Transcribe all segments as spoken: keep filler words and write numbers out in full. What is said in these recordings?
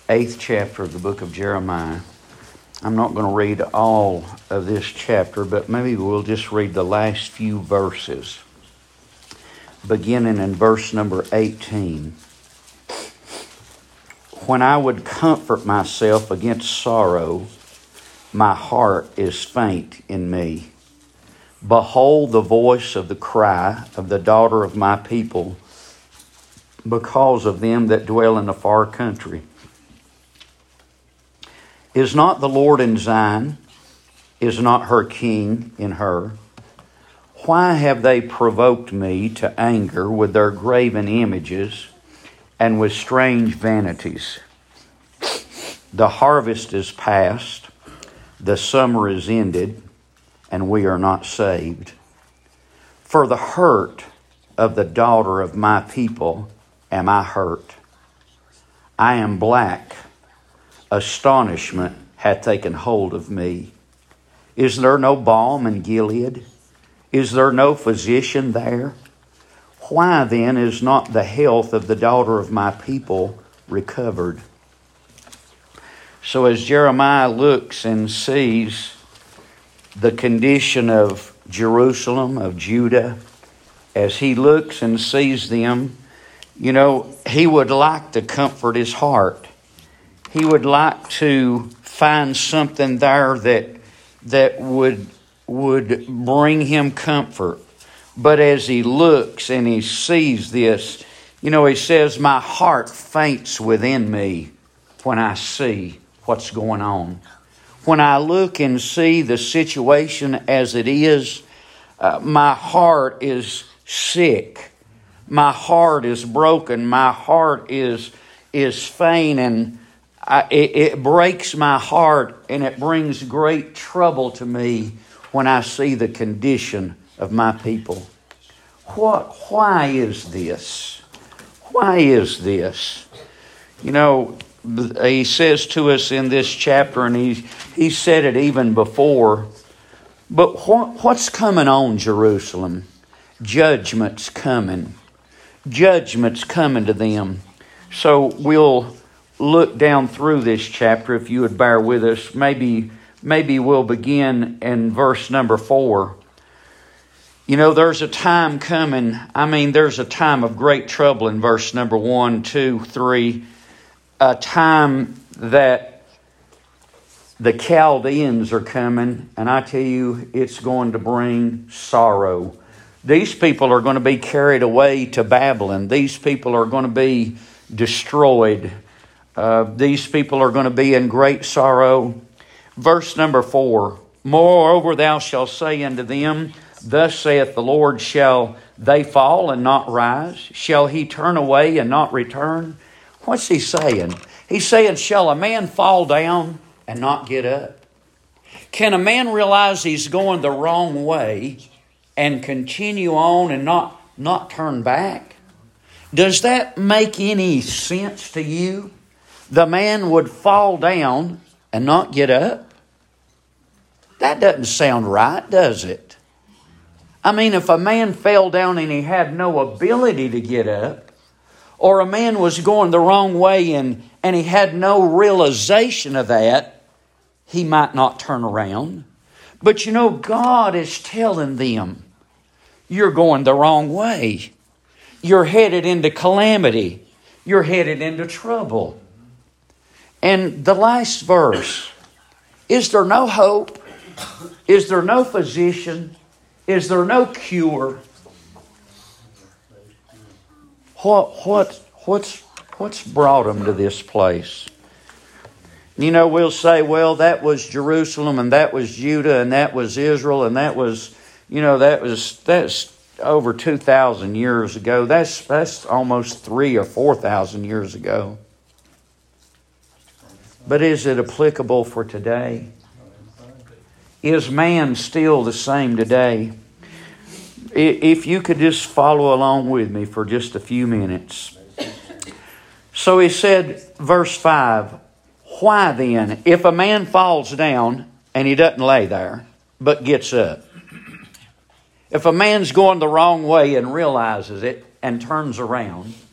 eighth chapter of the book of Jeremiah. I'm not going to read all of this chapter, but maybe we'll just read the last few verses, beginning in verse number eighteen. When I would comfort myself against sorrow, my heart is faint in me. Behold the voice of the cry of the daughter of my people, because of them that dwell in the far country. Is not the Lord in Zion? Is not her king in her? Why have they provoked me to anger with their graven images and with strange vanities? The harvest is past, the summer is ended, and we are not saved. For the hurt of the daughter of my people am I hurt. I am black. Astonishment hath taken hold of me. Is there no balm in Gilead? Is there no physician there? Why then is not the health of the daughter of my people recovered? So as Jeremiah looks and sees the condition of Jerusalem, of Judah, as he looks and sees them, you know, he would like to comfort his heart. He would like to find something there that that would would bring him comfort. But as he looks and he sees this, you know, he says, my heart faints within me when I see what's going on. When I look and see the situation as it is, uh, my heart is sick. My heart is broken. My heart is is faint, and I, it, it breaks my heart, and it brings great trouble to me when I see the condition of my people. What? Why is this? Why is this? You know, he says to us in this chapter, and he he said it even before, but what, what's coming on Jerusalem? Judgment's coming. Judgment's coming to them. So we'll look down through this chapter, if you would bear with us. Maybe, maybe we'll begin in verse number four. You know, there's a time coming. I mean, there's a time of great trouble in verse number one, two, three. A time that the Chaldeans are coming, and I tell you, it's going to bring sorrow. These people are going to be carried away to Babylon. These people are going to be destroyed. Uh, these people are going to be in great sorrow. Verse number four. Moreover, thou shalt say unto them, thus saith the Lord, shall they fall and not rise? Shall he turn away and not return? What's he saying? He's saying, shall a man fall down and not get up? Can a man realize he's going the wrong way and continue on and not, not turn back? Does that make any sense to you? The man would fall down and not get up? That doesn't sound right, does it? I mean, if a man fell down and he had no ability to get up, or a man was going the wrong way and, and he had no realization of that, he might not turn around. But you know, God is telling them, you're going the wrong way. You're headed into calamity. You're headed into trouble. And the last verse, is there no hope? Is there no physician? Is there no cure? What what what's what's brought them to this place? You know, we'll say, well, that was Jerusalem, and that was Judah, and that was Israel, and that was, you know, that was that's over two thousand years ago. That's that's almost three or four thousand years ago. But is it applicable for today? Is man still the same today? If you could just follow along with me for just a few minutes. So he said, verse five, why then, if a man falls down and he doesn't lay there, but gets up, if a man's going the wrong way and realizes it and turns around,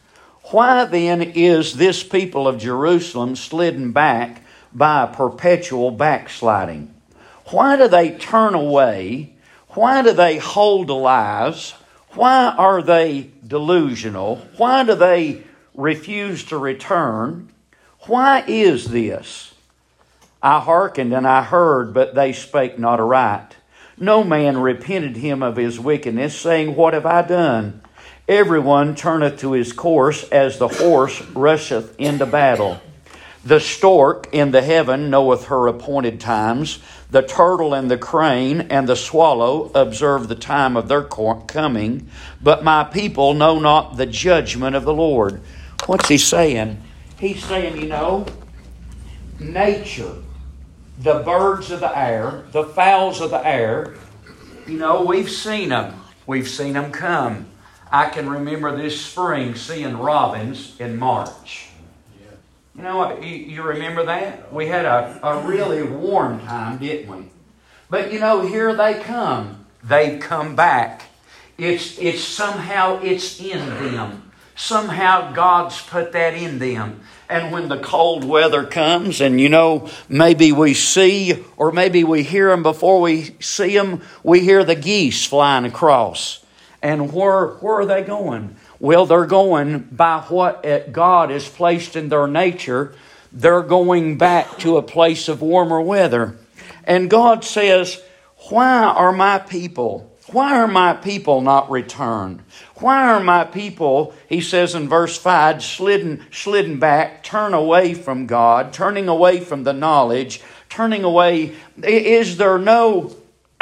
Why then is this people of Jerusalem slidden back by a perpetual backsliding? Why do they turn away? Why do they hold lies? Why are they delusional? Why do they refuse to return? Why is this? I hearkened and I heard, but they spake not aright. No man repented him of his wickedness, saying, What have I done? Everyone turneth to his course as the horse rusheth into battle. The stork in the heaven knoweth her appointed times. The turtle and the crane and the swallow observe the time of their coming. But my people know not the judgment of the Lord. What's he saying? He's saying, you know, nature, the birds of the air, the fowls of the air, you know, we've seen them. We've seen them come. I can remember this spring seeing robins in March. You know, you, you remember that? We had a, a really warm time, didn't we? But you know, here they come. They've come back. It's, it's somehow it's in them. Somehow God's put that in them. And when the cold weather comes and, you know, maybe we see or maybe we hear them before we see them, we hear the geese flying across. And where, where are they going? Well, they're going by what God has placed in their nature. They're going back to a place of warmer weather. And God says, why are my people, why are my people not returned? Why are my people, he says in verse five, slidden, slidden back, turn away from God, turning away from the knowledge, turning away? Is there no,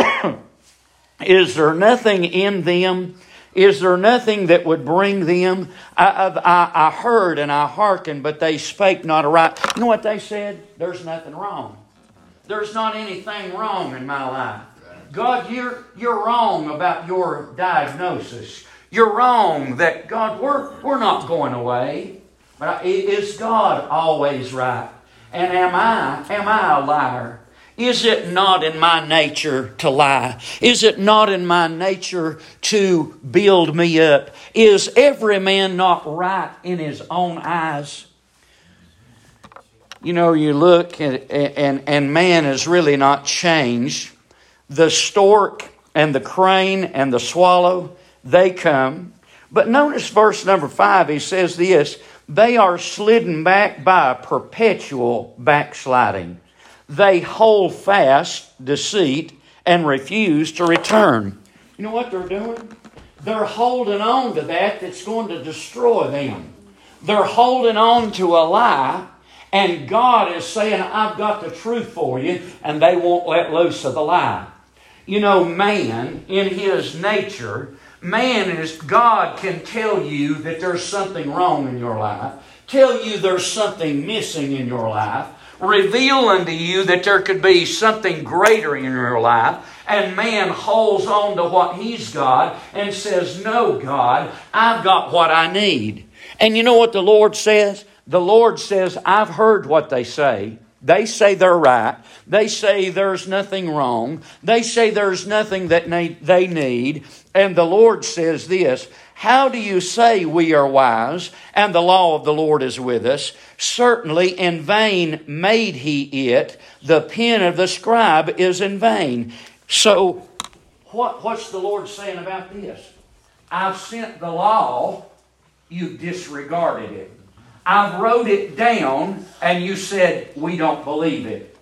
is there nothing in them? Is there nothing that would bring them? I, I, I heard and I hearkened, but they spake not aright. You know what they said? There's nothing wrong. There's not anything wrong in my life. God, you're, you're wrong about your diagnosis. You're wrong that, God, we're, we're not going away. But is God always right? And am I, am I a liar? Is it not in my nature to lie? Is it not in my nature to build me up? Is every man not right in his own eyes? You know, you look and, and, and man is really not changed. The stork and the crane and the swallow, they come. But notice verse number five, he says this, they are slidden back by a perpetual backsliding. They hold fast deceit and refuse to return. You know what they're doing? They're holding on to that that's going to destroy them. They're holding on to a lie, and God is saying, I've got the truth for you, and they won't let loose of the lie. You know, man, in his nature, man is, God can tell you that there's something wrong in your life, tell you there's something missing in your life, reveal unto you that there could be something greater in your life, and man holds on to what he's got and says, no, God, I've got what I need. And you know what the Lord says? The Lord says, I've heard what they say. They say they're right. They say there's nothing wrong. They say there's nothing that they need. And the Lord says this, how do you say we are wise and the law of the Lord is with us? Certainly in vain made he it. The pen of the scribe is in vain. So what, what's the Lord saying about this? I've sent the law, you disregarded it. I've wrote it down and you said we don't believe it.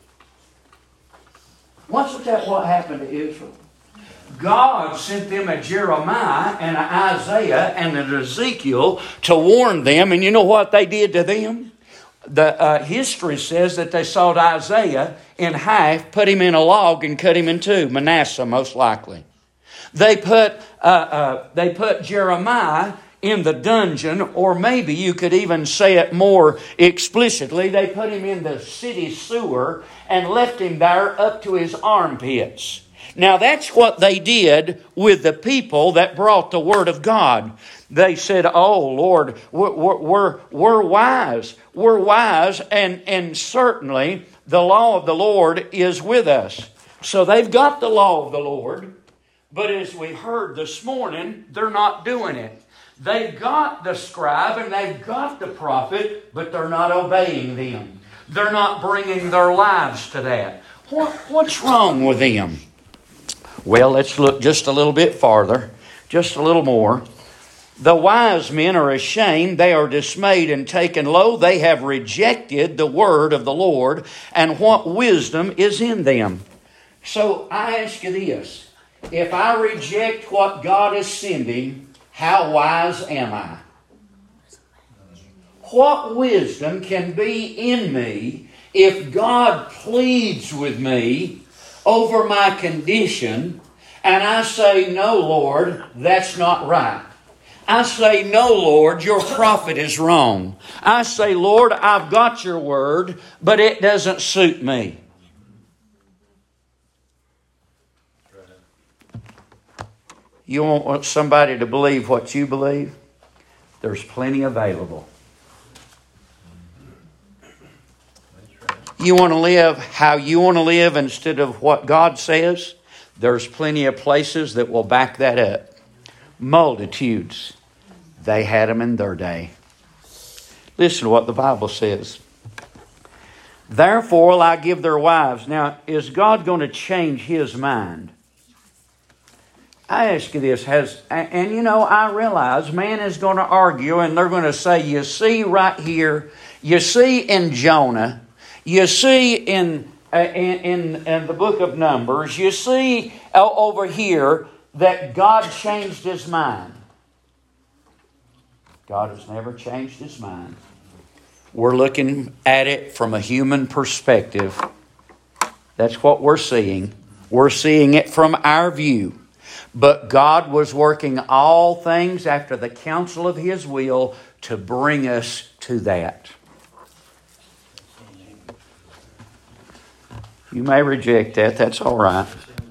What's that what happened to Israel? God sent them a Jeremiah and an Isaiah and an Ezekiel to warn them. And you know what they did to them? The uh, history says that they sawed Isaiah in half, put him in a log and cut him in two. Manasseh, most likely. They put, uh, uh, they put Jeremiah in the dungeon, or maybe you could even say it more explicitly. They put him in the city sewer and left him there up to his armpits. Now that's what they did with the people that brought the Word of God. They said, oh Lord, we're, we're, we're wise. We're wise and, and certainly the law of the Lord is with us. So they've got the law of the Lord, but as we heard this morning, they're not doing it. They've got the scribe and they've got the prophet, but they're not obeying them. They're not bringing their lives to that. What, what's wrong with them? Well, let's look just a little bit farther, just a little more. The wise men are ashamed, they are dismayed and taken low. They have rejected the word of the Lord, and what wisdom is in them. So I ask you this, if I reject what God is sending, how wise am I? What wisdom can be in me if God pleads with me over my condition and I say, no, Lord, that's not right. I say, no, Lord, your prophet is wrong. I say, Lord, I've got your word, but it doesn't suit me. You want somebody to believe what you believe? There's plenty available. You want to live how you want to live instead of what God says? There's plenty of places that will back that up. Multitudes. They had them in their day. Listen to what the Bible says. Therefore will I give their wives. Now, is God going to change His mind? I ask you this, has, and you know, I realize man is going to argue and they're going to say, you see right here, you see in Jonah, you see in, uh, in, in, in the book of Numbers, you see uh, over here that God changed His mind. God has never changed His mind. We're looking at it from a human perspective. That's what we're seeing. We're seeing it from our view. But God was working all things after the counsel of His will to bring us to that. You may reject that. That's all right.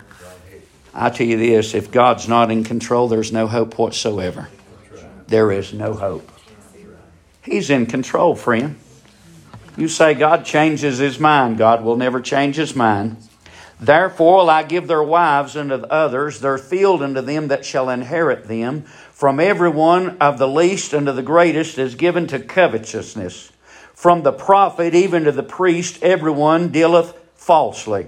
I tell you this, if God's not in control, there's no hope whatsoever. There is no hope. He's in control, friend. You say God changes His mind. God will never change His mind. Therefore will I give their wives unto the others, their field unto them that shall inherit them. From every one of the least unto the greatest is given to covetousness. From the prophet even to the priest, every one dealeth falsely.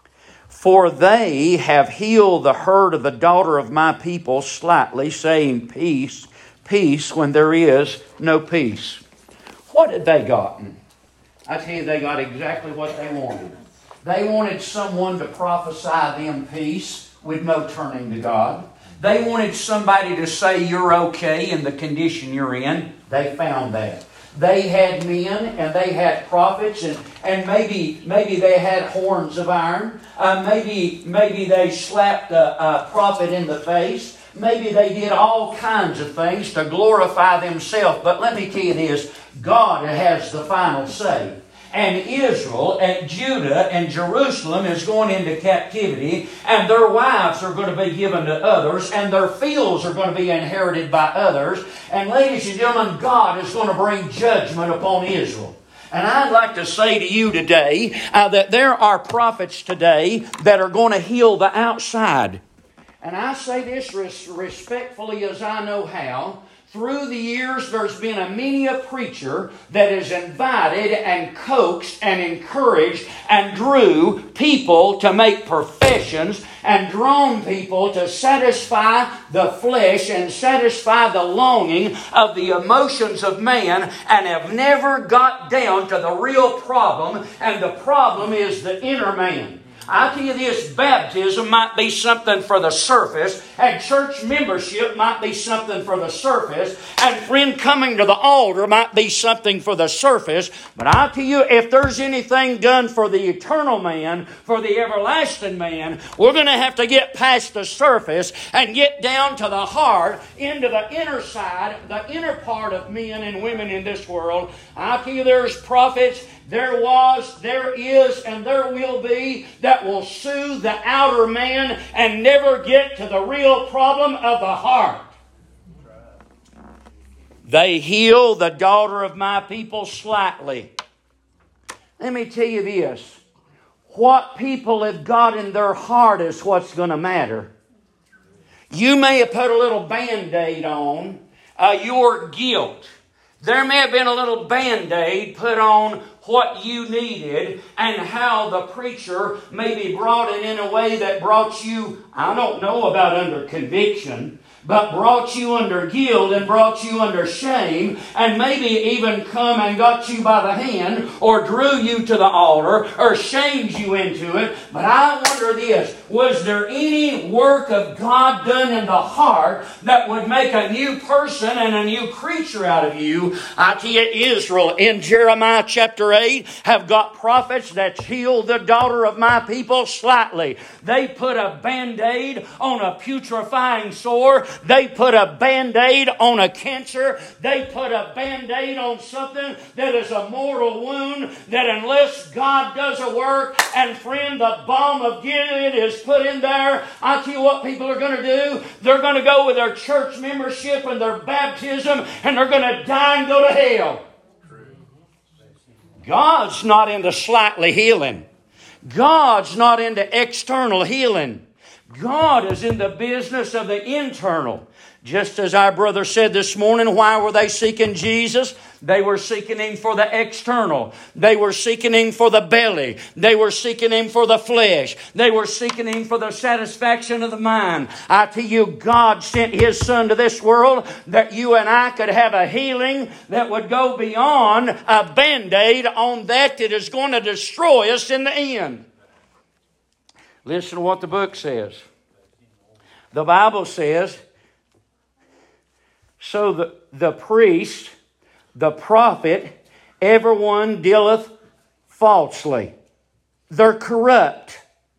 For they have healed the hurt of the daughter of my people slightly, saying, peace, peace, when there is no peace. What had they gotten? I tell you, they got exactly what they wanted. They wanted someone to prophesy them peace with no turning to God. They wanted somebody to say you're okay in the condition you're in. They found that. They had men and they had prophets and, and maybe maybe they had horns of iron. Uh, maybe maybe they slapped a, a prophet in the face. Maybe they did all kinds of things to glorify themselves. But let me tell you this, God has the final say. And Israel and Judah and Jerusalem is going into captivity, and their wives are going to be given to others, and their fields are going to be inherited by others. And ladies and gentlemen, God is going to bring judgment upon Israel. And I'd like to say to you today uh, that there are prophets today that are going to heal the outside. And I say this res- respectfully as I know how. Through the years, there's been a many a preacher that has invited and coaxed and encouraged and drew people to make professions and drawn people to satisfy the flesh and satisfy the longing of the emotions of man and have never got down to the real problem, and the problem is the inner man. I tell you this, baptism might be something for the surface, and church membership might be something for the surface, and friend, coming to the altar might be something for the surface. But I tell you, if there's anything done for the eternal man, for the everlasting man, we're going to have to get past the surface and get down to the heart, into the inner side, the inner part of men and women in this world. I tell you, there's prophets, there was, there is, and there will be that will soothe the outer man and never get to the real problem of the heart. They heal the daughter of my people slightly. Let me tell you this. What people have got in their heart is what's going to matter. You may have put a little Band-Aid on uh, your guilt. There may have been a little Band-Aid put on what you needed and how the preacher maybe brought it in a way that brought you, I don't know about under conviction, but brought you under guilt and brought you under shame and maybe even come and got you by the hand or drew you to the altar or shamed you into it. But I wonder this, was there any work of God done in the heart that would make a new person and a new creature out of you? I tell you, Israel in Jeremiah chapter eight have got prophets that healed the daughter of my people slightly. They put a Band-Aid on a putrefying sore. They put a Band-Aid on a cancer. They put a Band-Aid on something that is a mortal wound that unless God does a work and friend, the balm of Gilead is put in there, I tell you what people are going to do. They're going to go with their church membership and their baptism and they're going to die and go to hell. God's not into slightly healing. God's not into external healing. God is in the business of the internal. Just as our brother said this morning, why were they seeking Jesus? They were seeking Him for the external. They were seeking Him for the belly. They were seeking Him for the flesh. They were seeking Him for the satisfaction of the mind. I tell you, God sent His Son to this world that you and I could have a healing that would go beyond a Band-Aid on that that is going to destroy us in the end. Listen to what the book says. The Bible says, so the, the priest, the prophet, everyone dealeth falsely. They're corrupt.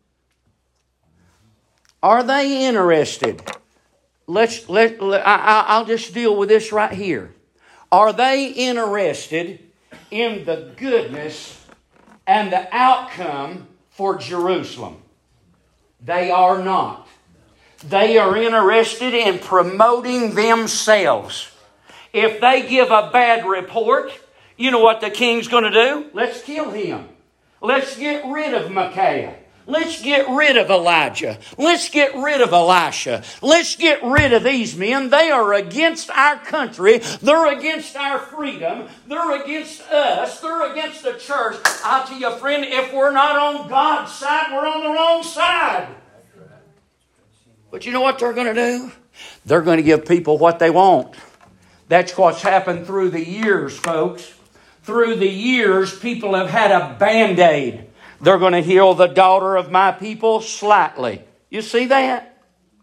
Are they interested? Let's let, let I, I'll just deal with this right here. Are they interested in the goodness and the outcome for Jerusalem? They are not. They are interested in promoting themselves. If they give a bad report, you know what the king's going to do? Let's kill him. Let's get rid of Micaiah. Let's get rid of Elijah. Let's get rid of Elisha. Let's get rid of these men. They are against our country. They're against our freedom. They're against us. They're against the church. I'll tell you, friend, if we're not on God's side, we're on the wrong side. But you know what they're going to do? They're going to give people what they want. That's what's happened through the years, folks. Through the years, people have had a Band-Aid. They're going to heal the daughter of my people slightly. You see that?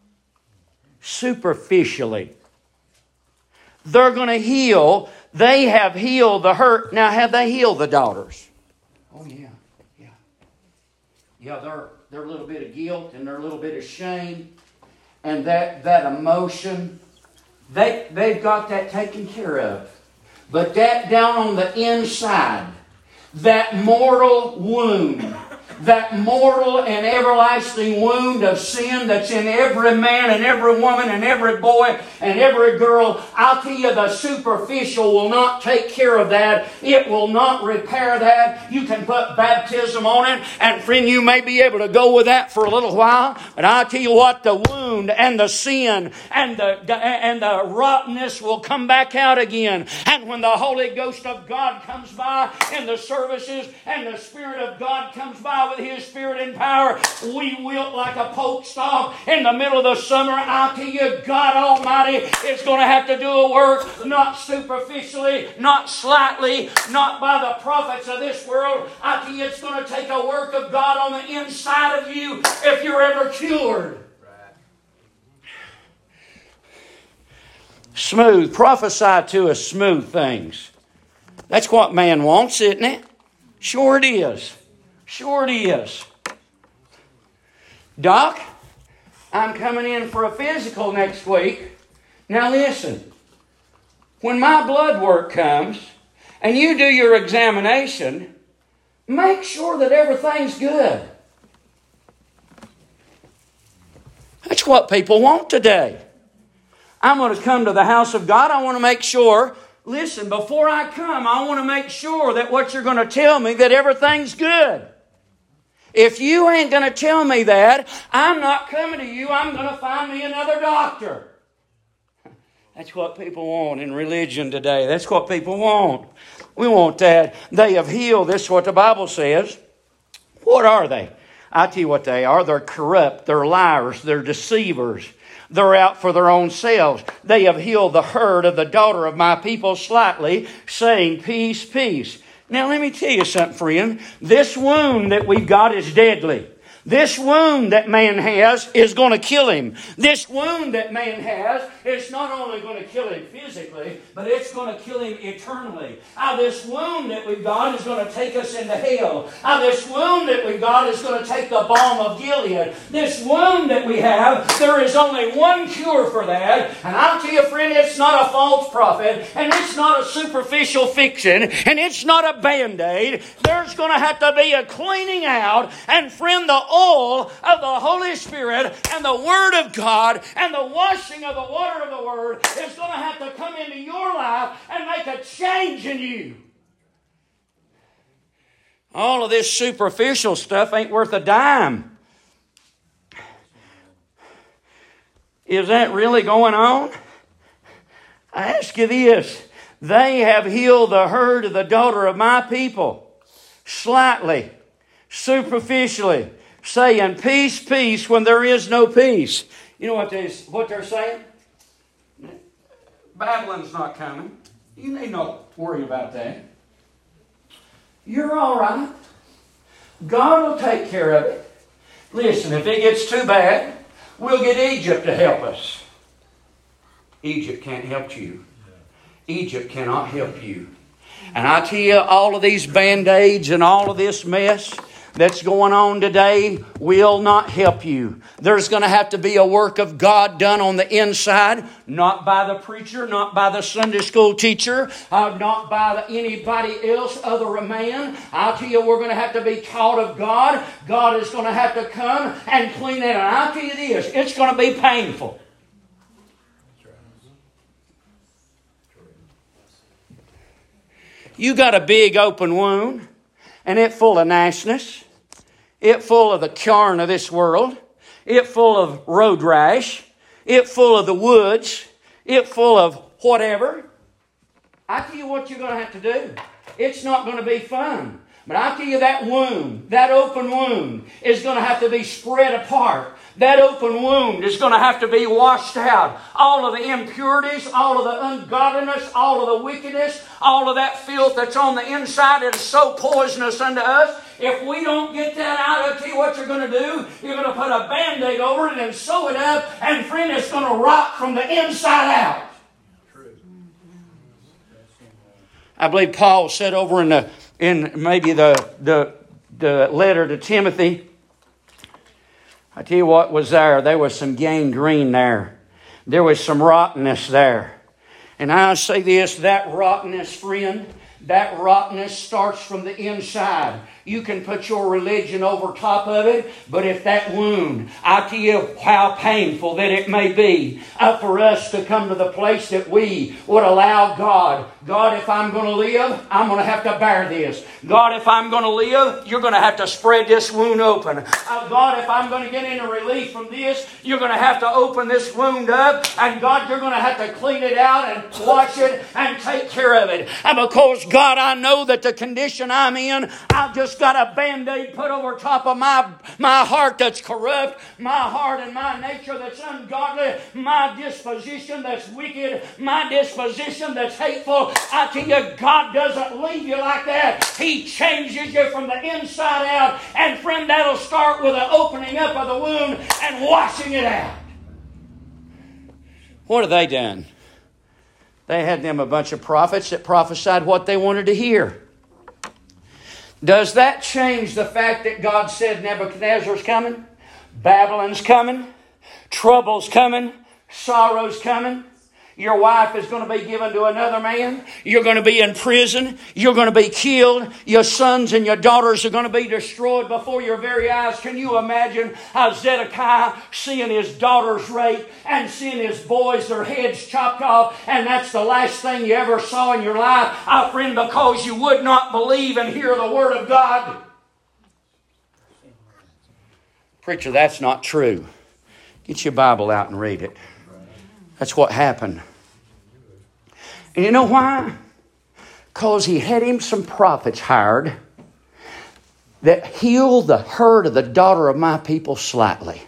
Superficially. They're going to heal. They have healed the hurt. Now, have they healed the daughters? Oh, yeah. Yeah. Yeah, they're, they're a little bit of guilt and they're a little bit of shame. And that, that emotion, they, they've got that taken care of. But that down on the inside, that mortal wound, that mortal and everlasting wound of sin that's in every man and every woman and every boy and every girl, I'll tell you, the superficial will not take care of that. It will not repair that. You can put baptism on it, and friend, you may be able to go with that for a little while, but I'll tell you what, the wound and the sin and the, and the rottenness will come back out again. And when the Holy Ghost of God comes by in the services and the Spirit of God comes by with His Spirit and power, we wilt like a poke stalk in the middle of the summer. I'll tell you, God Almighty is going to have to do a work, not superficially, not slightly, not by the prophets of this world. I tell you, it's going to take a work of God on the inside of you if you're ever cured. Smooth. Prophesy to us smooth things. That's what man wants, isn't it? Sure it is. Sure it is. Doc, I'm coming in for a physical next week. Now listen, when my blood work comes and you do your examination, make sure that everything's good. That's what people want today. I'm going to come to the house of God. I want to make sure, listen, before I come, I want to make sure that what you're going to tell me, that everything's good. If you ain't going to tell me that, I'm not coming to you. I'm going to find me another doctor. That's what people want in religion today. That's what people want. We want that. They have healed. This is what the Bible says. What are they? I tell you what they are. They're corrupt. They're liars. They're deceivers. They're out for their own selves. They have healed the hurt of the daughter of my people slightly, saying, peace, peace. Now let me tell you something, friend. This wound that we've got is deadly. This wound that man has is going to kill him. This wound that man has is not only going to kill him physically, but it's going to kill him eternally. Ah, this wound that we've got is going to take us into hell. Ah, this wound that we've got is going to take the balm of Gilead. This wound that we have, there is only one cure for that. And I'll tell you, friend, it's not a false prophet, and it's not a superficial fiction, and it's not a Band-Aid. There's going to have to be a cleaning out. And friend, the oil of the Holy Spirit and the Word of God and the washing of the water of the Word is going to have to come into your life and make a change in you. All of this superficial stuff ain't worth a dime. Is that really going on? I ask you this. They have healed the hurt of the daughter of my people slightly, superficially, saying peace, peace when there is no peace. You know what, they, what they're saying? Babylon's not coming. You need not worry about that. You're all right. God will take care of it. Listen, if it gets too bad, we'll get Egypt to help us. Egypt can't help you. Egypt cannot help you. And I tell you, all of these Band-Aids and all of this mess that's going on today will not help you. There's going to have to be a work of God done on the inside, not by the preacher, not by the Sunday school teacher, uh, not by the, anybody else other a man. I'll tell you, we're going to have to be taught of God. God is going to have to come and clean it. And I'll tell you this, it's going to be painful. You got a big open wound, and it full of nastiness. It full of the carn of this world. It full of road rash. It full of the woods. It full of whatever. I tell you what you're going to have to do. It's not going to be fun. But I tell you, that wound, that open wound, is going to have to be spread apart. That open wound is going to have to be washed out. All of the impurities, all of the ungodliness, all of the wickedness, all of that filth that's on the inside that is so poisonous unto us. If we don't get that out, I'll tell you what you're going to do. You're going to put a Band-Aid over it and sew it up, and friend, it's going to rot from the inside out. I believe Paul said over in the in maybe the the the letter to Timothy, I tell you what was there. There was some gangrene there. There was some rottenness there. And I say this, that rottenness, friend, that rottenness starts from the inside. You can put your religion over top of it, but if that wound, I tell you how painful that it may be uh, for us to come to the place that we would allow God. God, if I'm going to live, I'm going to have to bear this. God, if I'm going to live, you're going to have to spread this wound open. Uh, God, if I'm going to get any relief from this, you're going to have to open this wound up. And God, you're going to have to clean it out and wash it and take care of it. And because, God, I know that the condition I'm in, I've just got a Band-Aid put over top of my, my heart that's corrupt, my heart and my nature that's ungodly, my disposition that's wicked, my disposition that's hateful. I tell you, God doesn't leave you like that. He changes you from the inside out. And friend, that'll start with an opening up of the wound and washing it out. What have they done? They had them a bunch of prophets that prophesied what they wanted to hear. Does that change the fact that God said Nebuchadnezzar's coming? Babylon's coming? Trouble's coming? Sorrow's coming? Your wife is going to be given to another man. You're going to be in prison. You're going to be killed. Your sons and your daughters are going to be destroyed before your very eyes. Can you imagine how Zedekiah seeing his daughters raped and seeing his boys, their heads chopped off, and that's the last thing you ever saw in your life? Oh, friend, because you would not believe and hear the Word of God. Preacher, that's not true. Get your Bible out and read it. That's what happened. And you know why? Because he had him some prophets hired that healed the hurt of the daughter of my people slightly.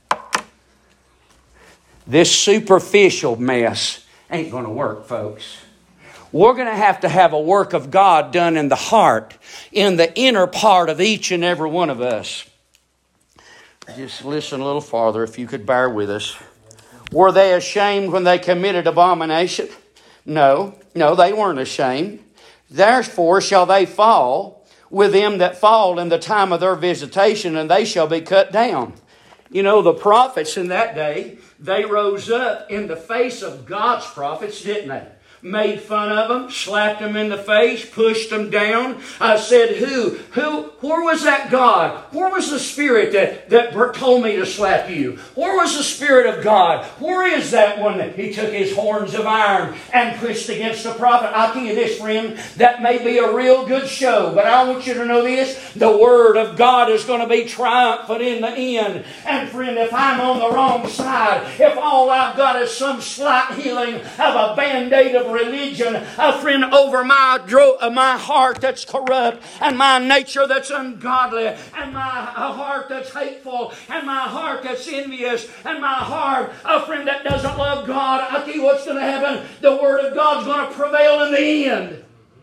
This superficial mess ain't going to work, folks. We're going to have to have a work of God done in the heart, in the inner part of each and every one of us. Just listen a little farther, if you could bear with us. Were they ashamed when they committed abomination? No, no, they weren't ashamed. Therefore shall they fall with them that fall in the time of their visitation, and they shall be cut down. You know, the prophets in that day, they rose up in the face of God's prophets, didn't they? Made fun of them, slapped them in the face, pushed them down. I said, who? Who? Where was that God? Where was the Spirit that, that told me to slap you? Where was the Spirit of God? Where is that one that he took his horns of iron and pushed against the prophet? I'll tell you this, friend, that may be a real good show, but I want you to know this, the Word of God is going to be triumphant in the end. And friend, if I'm on the wrong side, if all I've got is some slight healing of a band-aid of religion, a friend, over my dro- my heart that's corrupt, and my nature that's ungodly, and my heart that's hateful, and my heart that's envious, and my heart, a friend, that doesn't love God, I'll tell you what's going to happen. The Word of God's going to prevail in the end.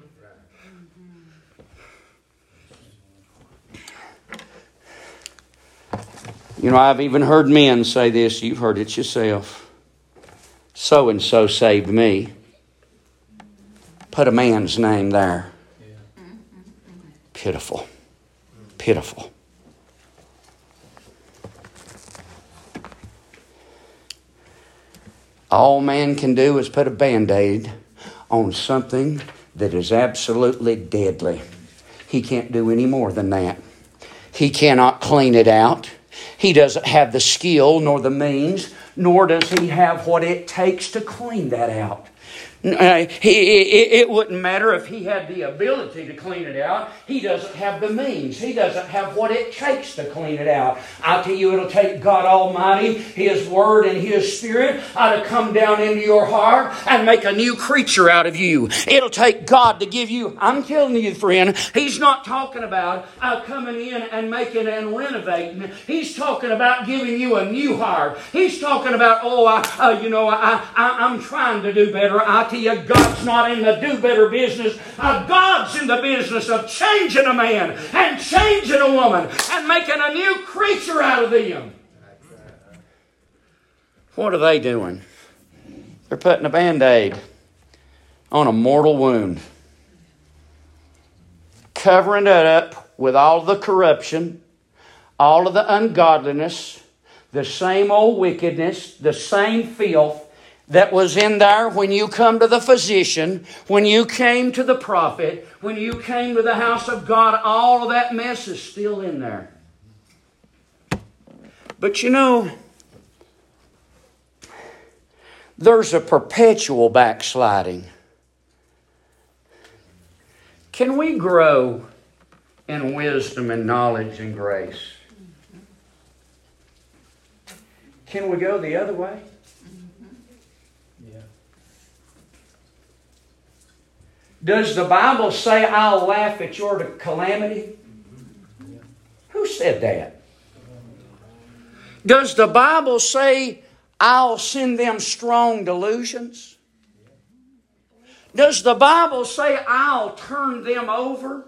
You know, I've even heard men say this. You've heard it yourself. So-and-so saved me. Put a man's name there. Pitiful. Pitiful. All man can do is put a Band-Aid on something that is absolutely deadly. He can't do any more than that. He cannot clean it out. He doesn't have the skill nor the means, nor does he have what it takes to clean that out. Uh, he, it, it wouldn't matter if he had the ability to clean it out. He doesn't have the means. He doesn't have what it takes to clean it out. I tell you, it'll take God Almighty, His Word and His Spirit uh, to come down into your heart and make a new creature out of you. It'll take God to give you, I'm telling you, friend, He's not talking about uh, coming in and making and renovating. He's talking about giving you a new heart. He's talking about, oh, I, uh, you know, I, I, I'm trying to do better. I tell you, God's not in the do-better business. Uh, God's in the business of changing a man and changing a woman and making a new creature out of them. What are they doing? They're putting a Band-Aid on a mortal wound. Covering it up with all the corruption, all of the ungodliness, the same old wickedness, the same filth that was in there when you come to the physician, when you came to the prophet, when you came to the house of God. All of that mess is still in there. But you know, there's a perpetual backsliding. Can we grow in wisdom and knowledge and grace? Can we go the other way? Does the Bible say, I'll laugh at your calamity? Who said that? Does the Bible say, I'll send them strong delusions? Does the Bible say, I'll turn them over?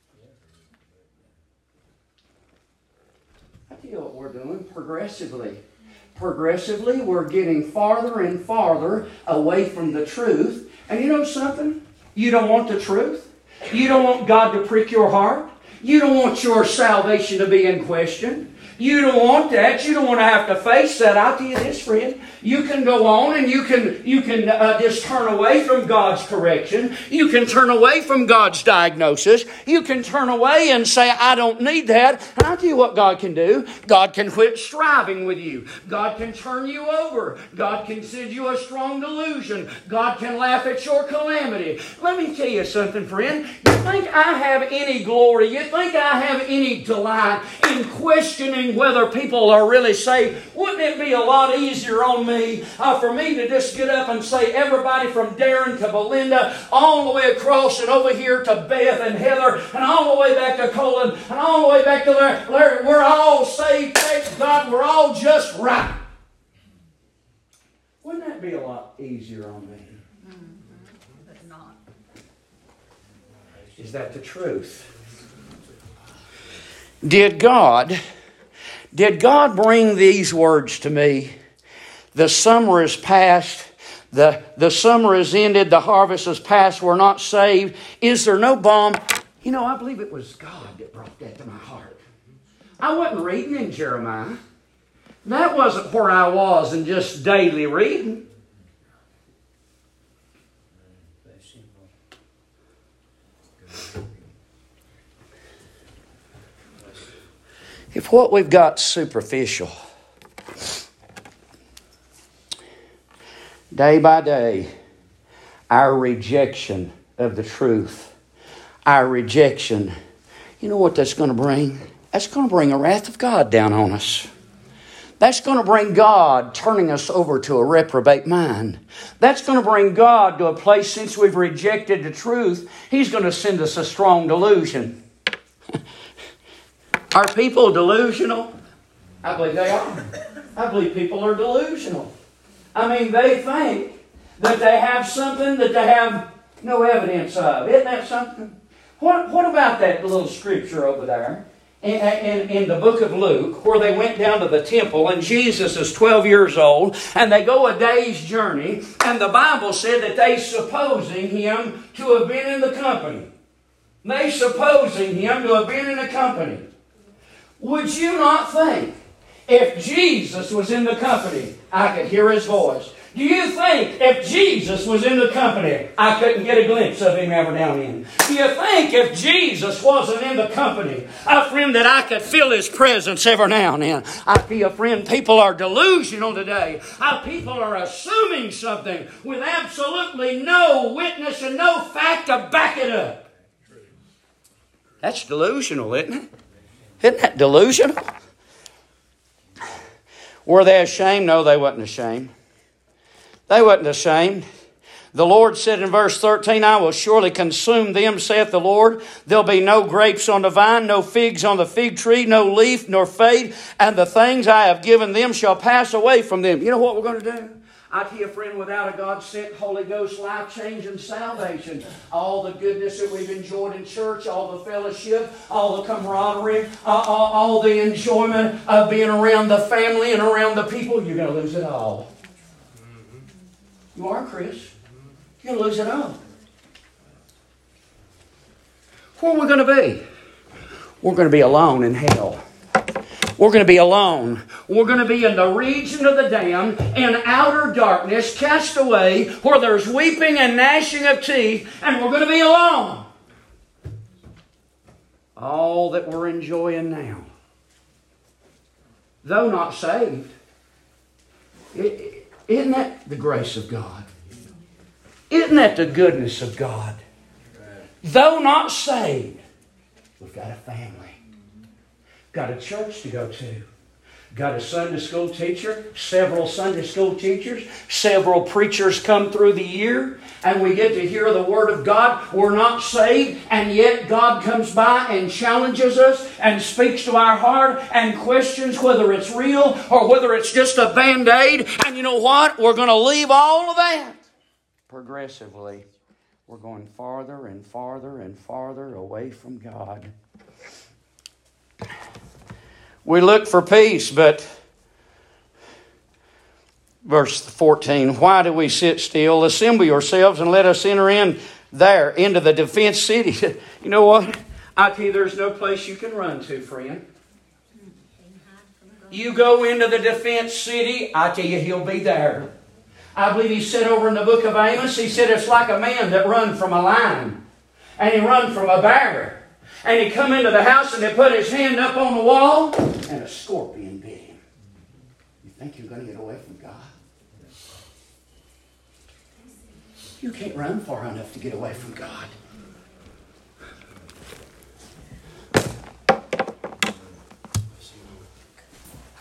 I tell you what we're doing progressively. Progressively, we're getting farther and farther away from the truth. And you know something? You don't want the truth. You don't want God to prick your heart. You don't want your salvation to be in question. You don't want that. You don't want to have to face that. I'll tell you this, friend. You can go on and you can, you can uh, just turn away from God's correction. You can turn away from God's diagnosis. You can turn away and say, I don't need that. And I'll tell you what God can do. God can quit striving with you. God can turn you over. God can send you a strong delusion. God can laugh at your calamity. Let me tell you something, friend. You think I have any glory? You think think I have any delight in questioning whether people are really saved, wouldn't it be a lot easier on me uh, for me to just get up and say everybody from Darren to Belinda, all the way across and over here to Beth and Heather, and all the way back to Colin, and all the way back to Larry, Larry, we're all saved, thank God, we're all just right. Wouldn't that be a lot easier on me? But not. Is that the truth? Did God, did God bring these words to me? The summer is past. The, the summer is ended. The harvest is past. We're not saved. Is there no balm? You know, I believe it was God that brought that to my heart. I wasn't reading in Jeremiah. That wasn't where I was in just daily reading. If what we've got is superficial, day by day, our rejection of the truth, our rejection, you know what that's going to bring? That's going to bring a wrath of God down on us. That's going to bring God turning us over to a reprobate mind. That's going to bring God to a place, since we've rejected the truth, He's going to send us a strong delusion. Are people delusional? I believe they are. I believe people are delusional. I mean, they think that they have something that they have no evidence of. Isn't that something? What, what about that little scripture over there in, in, in the book of Luke, where they went down to the temple and Jesus is twelve years old and they go a day's journey, and the Bible said that they supposing Him to have been in the company. They supposing Him to have been in the company. Would you not think if Jesus was in the company, I could hear His voice? Do you think if Jesus was in the company, I couldn't get a glimpse of Him every now and then? Do you think if Jesus wasn't in the company, a friend, that I could feel His presence every now and then? I feel, friend, people are delusional today. Our people are assuming something with absolutely no witness and no fact to back it up. That's delusional, isn't it? Isn't that delusional? Were they ashamed? No, they wasn't ashamed. They wasn't ashamed. The Lord said in verse thirteen, I will surely consume them, saith the Lord. There'll be no grapes on the vine, no figs on the fig tree, no leaf nor fade, and the things I have given them shall pass away from them. You know what we're going to do? I tell you, friend, without a God-sent Holy Ghost life-changing salvation, all the goodness that we've enjoyed in church, all the fellowship, all the camaraderie, all, all, all the enjoyment of being around the family and around the people, you're going to lose it all. You are, Chris. You're going to lose it all. Where are we going to be? We're going to be alone in hell. We're going to be alone. We're going to be in the region of the damned, in outer darkness, cast away, where there's weeping and gnashing of teeth, and we're going to be alone. All that we're enjoying now, though not saved, isn't that the grace of God? Isn't that the goodness of God? Though not saved, we've got a family. Got a church to go to. Got a Sunday school teacher, several Sunday school teachers, several preachers come through the year, and we get to hear the Word of God. We're not saved, and yet God comes by and challenges us and speaks to our heart and questions whether it's real or whether it's just a Band-Aid. And you know what? We're going to leave all of that. Progressively, we're going farther and farther and farther away from God. We look for peace, but verse fourteen, why do we sit still? Assemble yourselves and let us enter in there into the defense city. You know what? I tell you, there's no place you can run to, friend. You go into the defense city, I tell you, He'll be there. I believe He said over in the book of Amos, He said it's like a man that run from a lion, and he run from a bear. And he come into the house and they put his hand up on the wall and a scorpion bit him. You think you're going to get away from God? You can't run far enough to get away from God.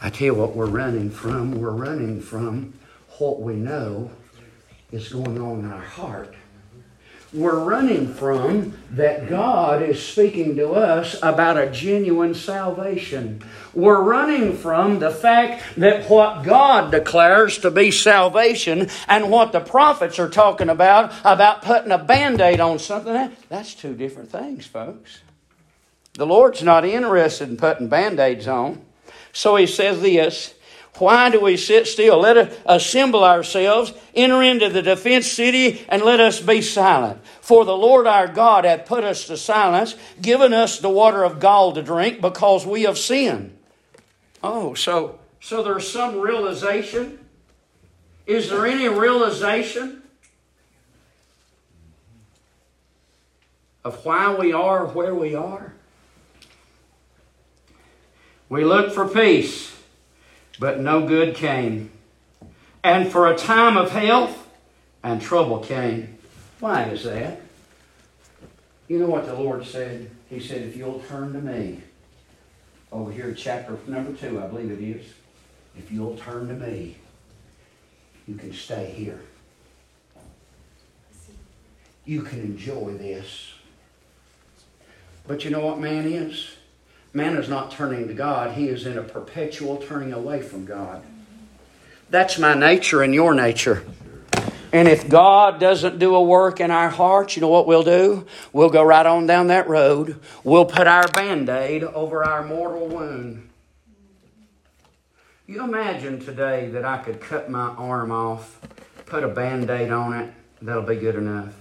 I tell you what we're running from. We're running from what we know is going on in our heart. We're running from that God is speaking to us about a genuine salvation. We're running from the fact that what God declares to be salvation and what the prophets are talking about, about putting a Band-Aid on something, that's two different things, folks. The Lord's not interested in putting Band-Aids on. So He says this, why do we sit still? Let us assemble ourselves, enter into the defense city, and let us be silent. For the Lord our God hath put us to silence, given us the water of gall to drink, because we have sinned. Oh, so, so there's some realization? Is there any realization of why we are where we are? We looked for peace, but no good came. And for a time of health, and trouble came. Why is that? You know what the Lord said? He said, if you'll turn to me, over here chapter number two, I believe it is. If you'll turn to me, you can stay here. You can enjoy this. But you know what man is? Man is not turning to God. He is in a perpetual turning away from God. That's my nature and your nature. And if God doesn't do a work in our hearts, you know what we'll do? We'll go right on down that road. We'll put our Band-Aid over our mortal wound. You imagine today that I could cut my arm off, put a Band-Aid on it, that'll be good enough.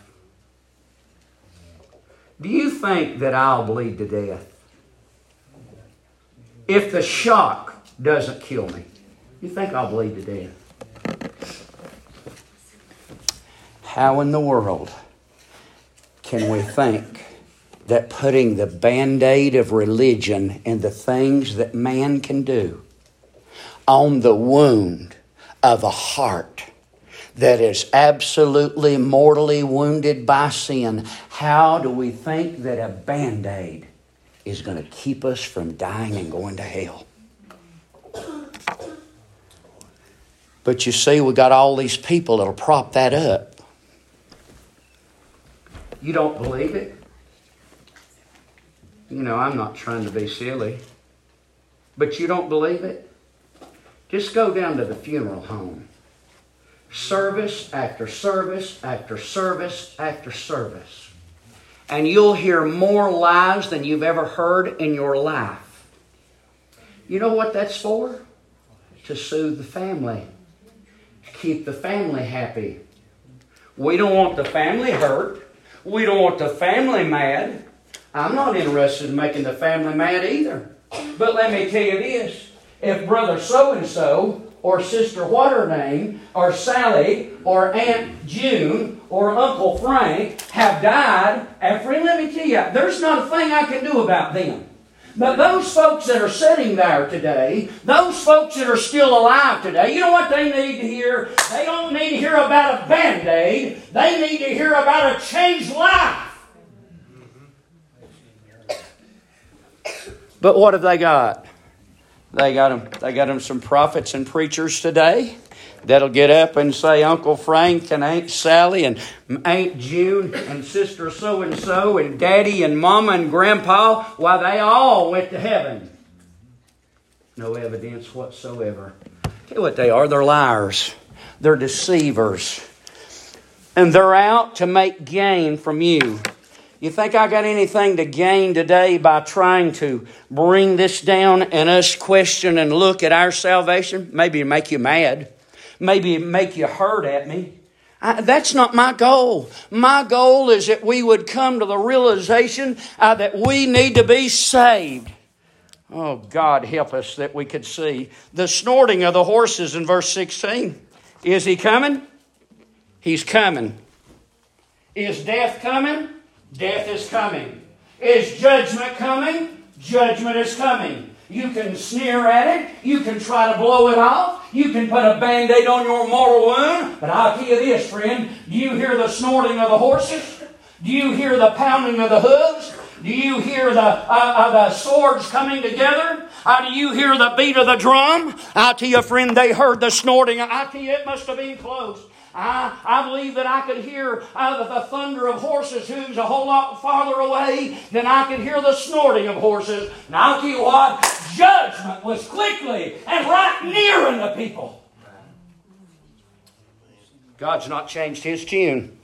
Do you think that I'll bleed to death if the shock doesn't kill me? You think I'll bleed to death? How in the world can we think that putting the Band-Aid of religion and the things that man can do on the wound of a heart that is absolutely mortally wounded by sin, how do we think that a Band-Aid is going to keep us from dying and going to hell? But you see, we got all these people that'll prop that up. You don't believe it? You know, I'm not trying to be silly. But you don't believe it? Just go down to the funeral home. Service after service after service after service. And you'll hear more lies than you've ever heard in your life. You know what that's for? To soothe the family. Keep the family happy. We don't want the family hurt. We don't want the family mad. I'm not interested in making the family mad either. But let me tell you this. If brother so-and-so or sister what her name or Sally or Aunt June or Uncle Frank have died, and friend, let me tell you, there's not a thing I can do about them. But those folks that are sitting there today, those folks that are still alive today, you know what they need to hear? They don't need to hear about a Band-Aid. They need to hear about a changed life. But what have they got? They got them, they got them some prophets and preachers today that'll get up and say Uncle Frank and Aunt Sally and Aunt June and Sister so-and-so and Daddy and Mama and Grandpa, why, they all went to heaven. No evidence whatsoever. Tell you what they are. They're liars. They're deceivers. And they're out to make gain from you. You think I got anything to gain today by trying to bring this down and us question and look at our salvation? Maybe it make you mad. Maybe it make you hurt at me. I, that's not my goal. My goal is that we would come to the realization uh, that we need to be saved. Oh, God, help us that we could see. The snorting of the horses in verse sixteen. Is he coming? He's coming. Is death coming? Death is coming. Is judgment coming? Judgment is coming. You can sneer at it. You can try to blow it off. You can put a Band-Aid on your mortal wound. But I'll tell you this, friend. Do you hear the snorting of the horses? Do you hear the pounding of the hooves? Do you hear the, uh, uh, the swords coming together? Uh, do you hear the beat of the drum? I tell you, friend, they heard the snorting. I tell you, it must have been close. I, I believe that I could hear uh, the, the thunder of horses' hooves a whole lot farther away than I could hear the snorting of horses. And I'll tell you what, judgment was quickly and right near in the people. God's not changed His tune.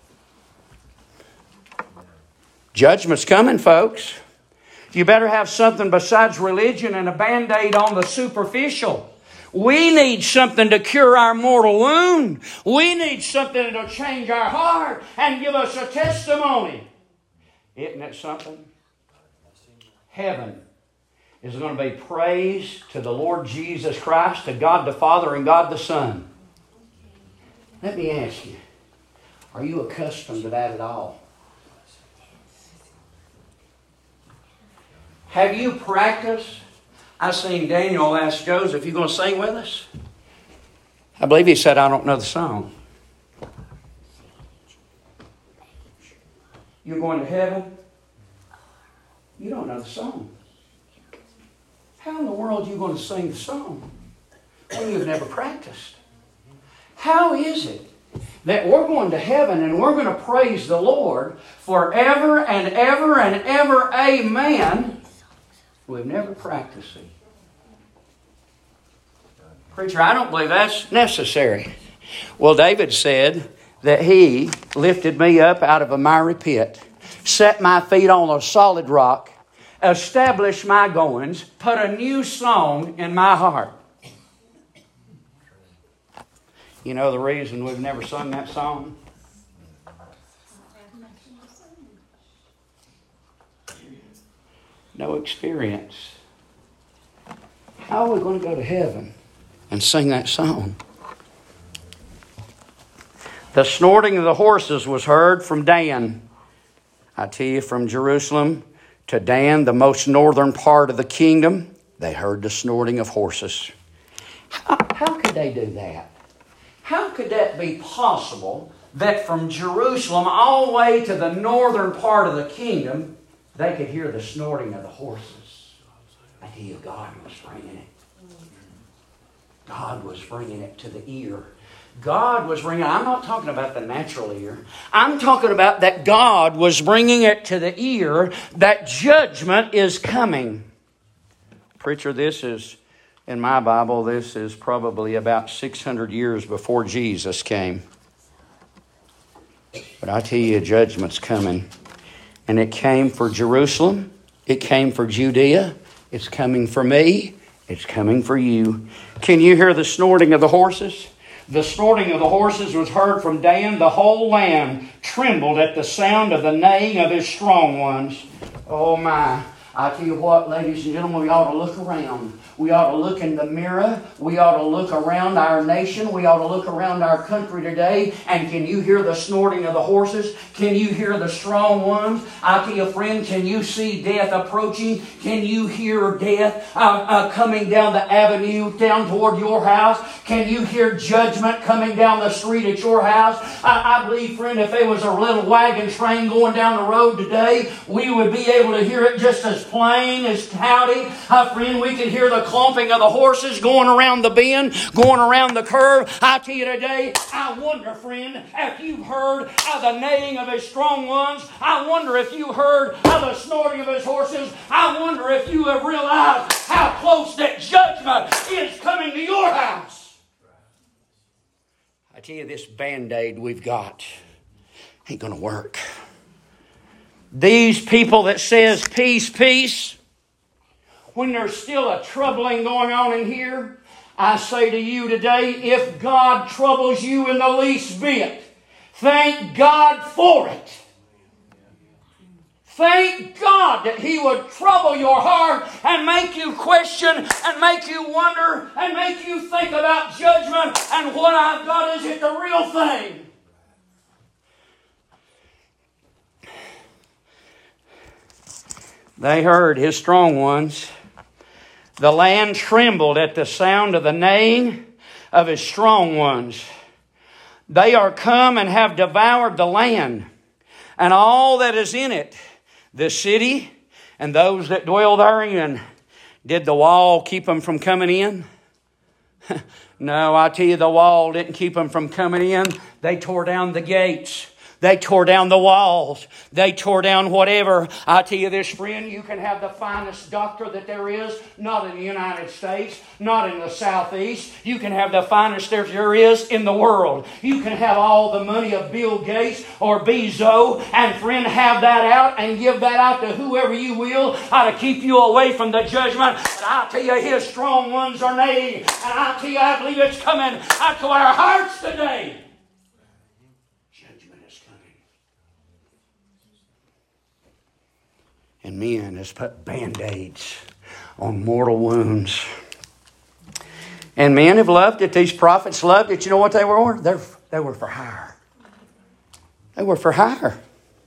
Judgment's coming, folks. You better have something besides religion and a Band-Aid on the superficial. We need something to cure our mortal wound. We need something to change our heart and give us a testimony. Isn't it something? Heaven is going to be praise to the Lord Jesus Christ, to God the Father and God the Son. Let me ask you, are you accustomed to that at all? Have you practiced? I seen Daniel ask Joseph, you going to sing with us? I believe he said, I don't know the song. You're going to heaven? You don't know the song. How in the world are you going to sing the song when you've never practiced? How is it that we're going to heaven and we're going to praise the Lord forever and ever and ever, amen? We've never practiced it. Preacher, I don't believe that's necessary. Well, David said that He lifted me up out of a miry pit, set my feet on a solid rock, established my goings, put a new song in my heart. You know the reason we've never sung that song? No experience. How are we going to go to heaven and sing that song? The snorting of the horses was heard from Dan. I tell you, from Jerusalem to Dan, the most northern part of the kingdom, they heard the snorting of horses. How, how could they do that? How could that be possible that from Jerusalem all the way to the northern part of the kingdom, they could hear the snorting of the horses? I tell you, God was bringing it. God was bringing it to the ear. God was bringing it. I'm not talking about the natural ear. I'm talking about that God was bringing it to the ear, that judgment is coming. Preacher, this is, in my Bible, this is probably about six hundred years before Jesus came. But I tell you, judgment's coming. And it came for Jerusalem. It came for Judea. It's coming for me. It's coming for you. Can you hear the snorting of the horses? The snorting of the horses was heard from Dan. The whole land trembled at the sound of the neighing of his strong ones. Oh my. I tell you what, ladies and gentlemen, we ought to look around. We ought to look in the mirror. We ought to look around our nation. We ought to look around our country today. And can you hear the snorting of the horses? Can you hear the strong ones? I tell you, friend, can you see death approaching? Can you hear death uh, uh, coming down the avenue, down toward your house? Can you hear judgment coming down the street at your house? I, I believe, friend, if there was a little wagon train going down the road today, we would be able to hear it just as plain as howdy. Uh, friend, we could hear the clumping of the horses going around the bend, going around the curve. I tell you today, I wonder, friend, if you've heard of the neighing of his strong ones. I wonder if you heard of the snorting of his horses. I wonder if you have realized how close that judgment is coming to your house. I tell you, this Band-Aid we've got ain't going to work. These people that says peace, peace, when there's still a troubling going on in here, I say to you today, if God troubles you in the least bit, thank God for it. Thank God that He would trouble your heart and make you question and make you wonder and make you think about judgment and what I've got, is it the real thing? They heard His strong ones. The land trembled at the sound of the neighing of His strong ones. They are come and have devoured the land and all that is in it. the city and those that dwell therein. Did the wall keep them from coming in? No, I tell you, the wall didn't keep them from coming in. They tore down the gates. They tore down the walls. They tore down whatever. I tell you this, friend, you can have the finest doctor that there is, not in the United States, not in the Southeast. You can have the finest there is in the world. You can have all the money of Bill Gates or Bezos, and friend, have that out and give that out to whoever you will, how to keep you away from the judgment. But I tell you, His strong ones are named. And I tell you, I believe it's coming out to our hearts today. And men has put Band-Aids on mortal wounds. And men have loved it. These prophets loved it. You know what they were? They're, they were for hire. They were for hire.